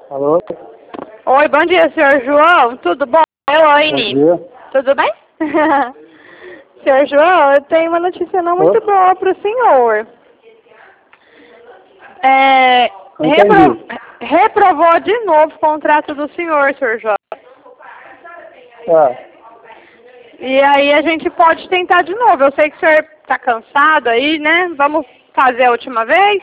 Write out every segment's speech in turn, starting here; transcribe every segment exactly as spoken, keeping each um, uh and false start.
Alô? Oi, bom dia, senhor João. Tudo bom? Elaine. Bom dia. Tudo bem? senhor João, eu tenho uma notícia não muito Oi? boa para o senhor. É, Não repro, entendi. reprovou de novo o contrato do senhor, senhor João. Ah, E aí a gente pode tentar de novo. Eu sei que o senhor está cansado aí, né? Vamos fazer a última vez?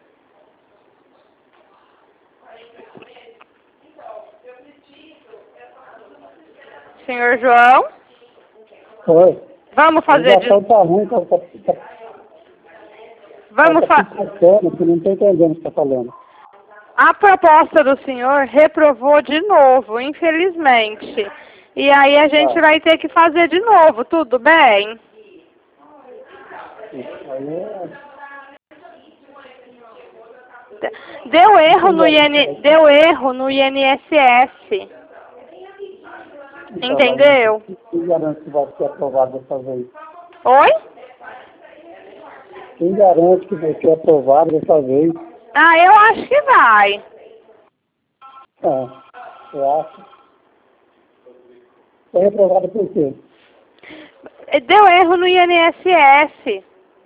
Senhor João? oi. Vamos A fazer de ligação tá ruim, tá, tá, tá, Vamos tá fa piscando, que não tô entendendo o que tá falando. A proposta do senhor reprovou de novo, infelizmente. E aí a gente Ah, vai ter que fazer de novo, tudo bem? isso aí é... Deu erro no Entendeu? I N, deu erro no I N S S. Então, Entendeu? mas quem garante que vai ser aprovado dessa vez? Oi? Quem garante que vai ser aprovado dessa vez? Ah, eu acho que vai. Ah, eu acho. Foi reprovado por quê? Deu erro no I N S S.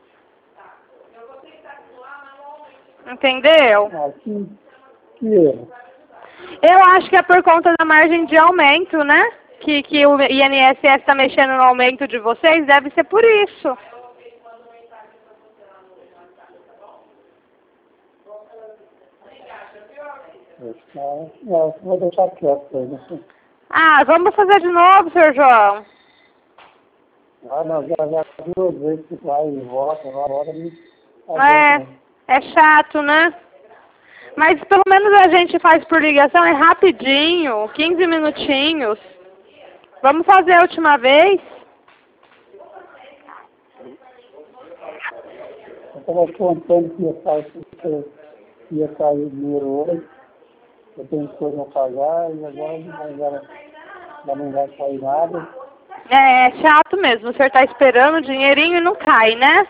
Entendeu? Ah, que, que erro. Eu acho que é por conta da margem de aumento, né? Que, que o I N S S está mexendo no aumento de vocês, deve ser por isso. Não, não, vou deixar quieto aí, né? Ah, vamos fazer de novo, senhor João. Ah, não, já, já duas vezes que vai e volta, vai e volta, não É, adianta, né? é chato, né? Mas pelo menos a gente faz por ligação, é rapidinho, quinze minutinhos. Vamos fazer a última vez? Eu estava contando que ia sair, que ia sair o dinheiro hoje, eu tenho coisa a pagar e agora não vai, já não vai sair nada. É, é chato mesmo, o senhor tá esperando o dinheirinho e não cai, né?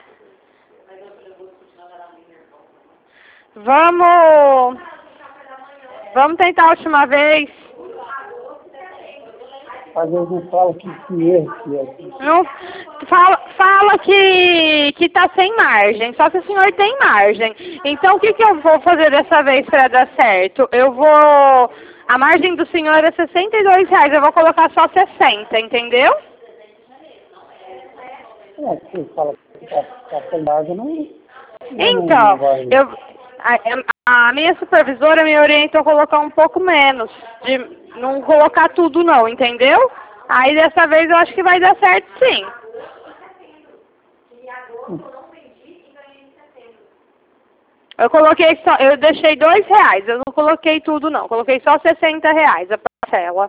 Vamos... Vamos tentar a última vez. Às vezes não fala que, que erro que é. Não, fala, fala que, que tá sem margem, só que o senhor tem margem. Então o que, que eu vou fazer dessa vez para dar certo? Eu vou... A margem do senhor é sessenta e dois reais, eu vou colocar só sessenta, entendeu? É, você fala que está tá sem margem, não, não, não, não Então, vai. eu, a, a minha supervisora me orientou a colocar um pouco menos, de não colocar tudo não, entendeu? Aí dessa vez eu acho que vai dar certo sim. Eu coloquei só, eu deixei dois reais, eu não coloquei tudo não, coloquei só sessenta reais a parcela.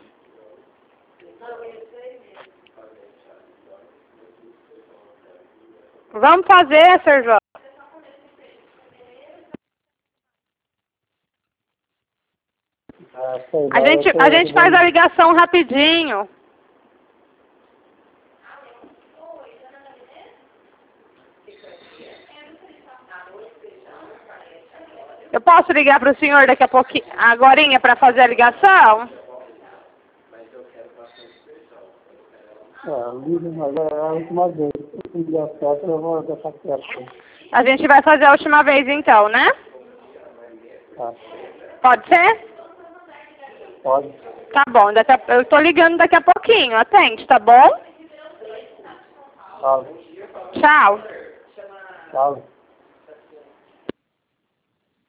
Vamos fazer, senhor João. Ah, sei A lá, eu gente, tô a gente faz a ligação rapidinho. Eu posso ligar para o senhor daqui a pouquinho, agorinha, para fazer a ligação? Ah, liga, agora é a última vez. Se não der certo, eu vou deixar quieto. A gente vai fazer a última vez então, né? Tá, Pode ser? pode. Tá bom, daqui a, eu tô ligando daqui a pouquinho, atende, tá bom? Tchau. Tchau. Tchau.